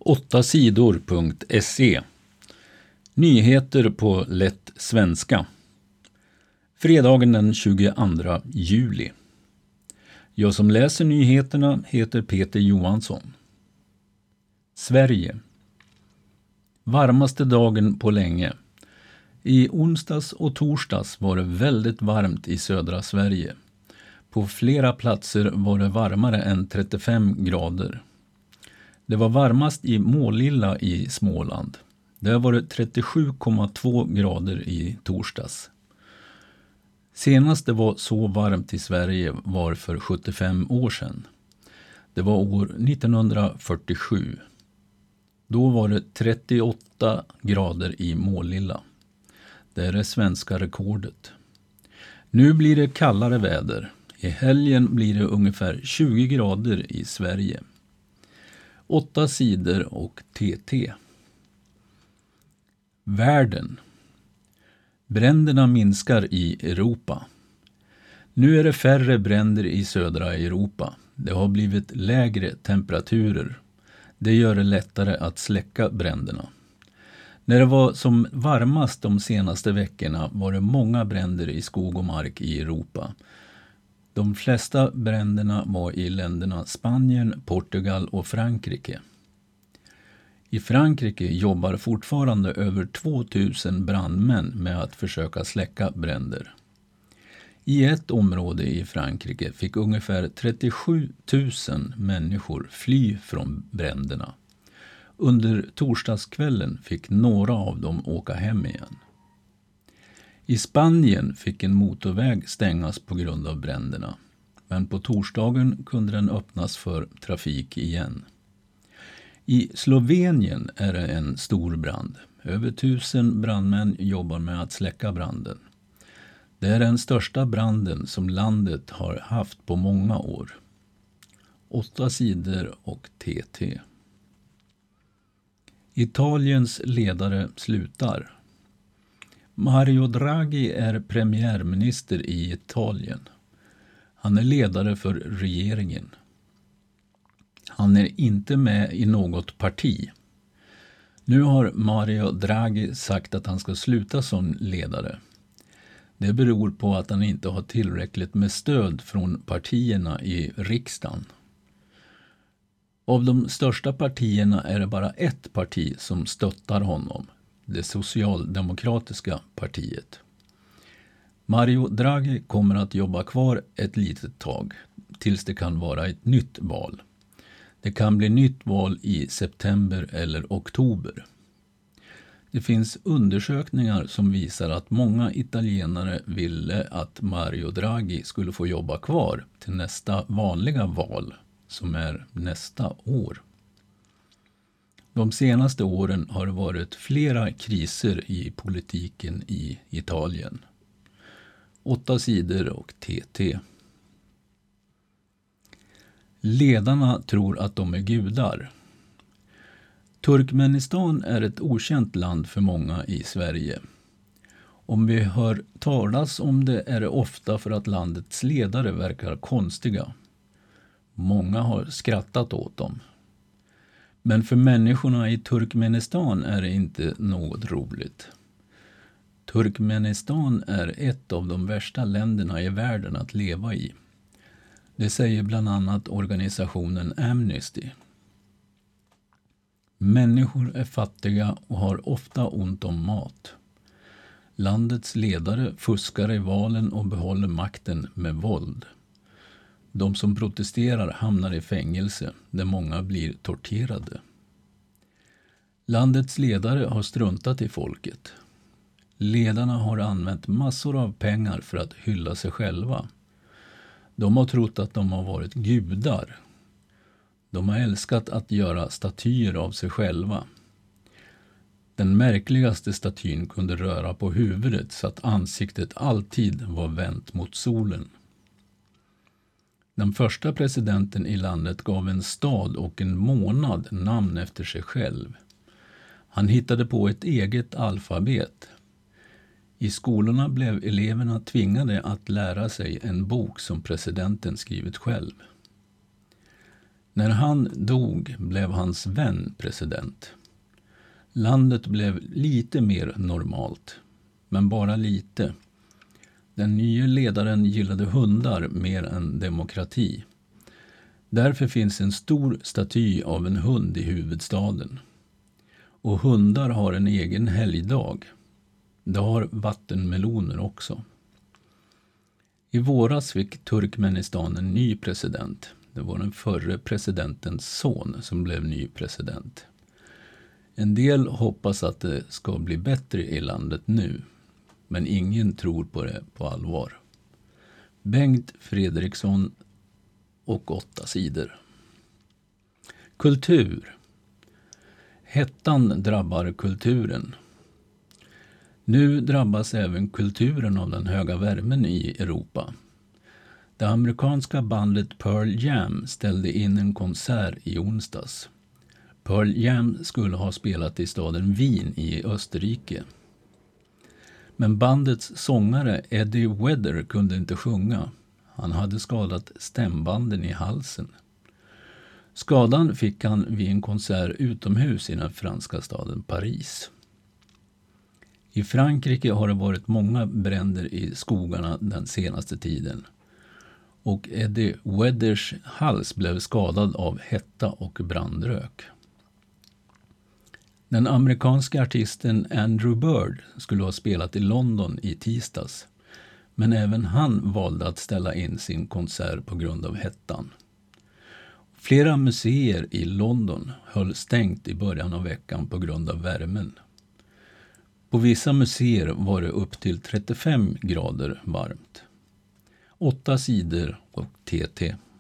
8sidor.se. Nyheter på lätt svenska. Fredagen den 22 juli. Jag som läser nyheterna heter Peter Johansson. Sverige. Varmaste dagen på länge. I onsdags och torsdags var det väldigt varmt i södra Sverige. På flera platser var det varmare än 35 grader. Det var varmast i Målilla i Småland. Där var det 37,2 grader i torsdags. Senast det var så varmt i Sverige var för 75 år sedan. Det var år 1947. Då var det 38 grader i Målilla. Det är det svenska rekordet. Nu blir det kallare väder. I helgen blir det ungefär 20 grader i Sverige. 8 sidor och TT. Världen. Bränderna minskar i Europa. Nu är det färre bränder i södra Europa. Det har blivit lägre temperaturer. Det gör det lättare att släcka bränderna. När det var som varmast de senaste veckorna var det många bränder i skog och mark i Europa. De flesta bränderna var i länderna Spanien, Portugal och Frankrike. I Frankrike jobbar fortfarande över 2000 brandmän med att försöka släcka bränder. I ett område i Frankrike fick ungefär 37 000 människor fly från bränderna. Under torsdagskvällen fick några av dem åka hem igen. I Spanien fick en motorväg stängas på grund av bränderna, men på torsdagen kunde den öppnas för trafik igen. I Slovenien är det en stor brand. Över 1000 brandmän jobbar med att släcka branden. Det är den största branden som landet har haft på många år. 8 sidor och TT. Italiens ledare slutar. Mario Draghi är premiärminister i Italien. Han är ledare för regeringen. Han är inte med i något parti. Nu har Mario Draghi sagt att han ska sluta som ledare. Det beror på att han inte har tillräckligt med stöd från partierna i riksdagen. Av de största partierna är det bara ett parti som stöttar honom, det socialdemokratiska partiet. Mario Draghi kommer att jobba kvar ett litet tag, tills det kan vara ett nytt val. Det kan bli nytt val i september eller oktober. Det finns undersökningar som visar att många italienare ville att Mario Draghi skulle få jobba kvar till nästa vanliga val, som är nästa år. De senaste åren har det varit flera kriser i politiken i Italien. 8 sidor och TT. Ledarna tror att de är gudar. Turkmenistan är ett okänt land för många i Sverige. Om vi hör talas om det är det ofta för att landets ledare verkar konstiga. Många har skrattat åt dem. Men för människorna i Turkmenistan är det inte något roligt. Turkmenistan är ett av de värsta länderna i världen att leva i. Det säger bland annat organisationen Amnesty. Människor är fattiga och har ofta ont om mat. Landets ledare fuskar i valen och behåller makten med våld. De som protesterar hamnar i fängelse, där många blir torterade. Landets ledare har struntat i folket. Ledarna har använt massor av pengar för att hylla sig själva. De har trott att de har varit gudar. De har älskat att göra statyer av sig själva. Den märkligaste statyn kunde röra på huvudet så att ansiktet alltid var vänt mot solen. Den första presidenten i landet gav en stad och en månad namn efter sig själv. Han hittade på ett eget alfabet. I skolorna blev eleverna tvingade att lära sig en bok som presidenten skrivit själv. När han dog blev hans vän president. Landet blev lite mer normalt, men bara lite. Den nya ledaren gillade hundar mer än demokrati. Därför finns en stor staty av en hund i huvudstaden. Och hundar har en egen helgdag. Det har vattenmeloner också. I våras fick Turkmenistan en ny president. Det var den förre presidentens son som blev ny president. En del hoppas att det ska bli bättre i landet nu, men ingen tror på det på allvar. Bengt Fredriksson och 8 sidor. Kultur. Hettan drabbar kulturen. Nu drabbas även kulturen av den höga värmen i Europa. Det amerikanska bandet Pearl Jam ställde in en konsert i onsdags. Pearl Jam skulle ha spelat i staden Wien i Österrike. Men bandets sångare Eddie Vedder kunde inte sjunga. Han hade skadat stämbanden i halsen. Skadan fick han vid en konsert utomhus i den franska staden Paris. I Frankrike har det varit många bränder i skogarna den senaste tiden. Och Eddie Vedders hals blev skadad av hetta och brandrök. Den amerikanska artisten Andrew Bird skulle ha spelat i London i tisdags. Men även han valde att ställa in sin konsert på grund av hettan. Flera museer i London höll stängt i början av veckan på grund av värmen. På vissa museer var det upp till 35 grader varmt. 8 sidor och TT.